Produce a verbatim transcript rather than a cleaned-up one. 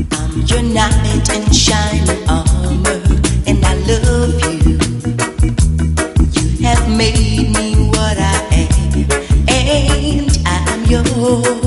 I'm your knight in shining armor, and I love you. You have made me what I am, and I'm yours.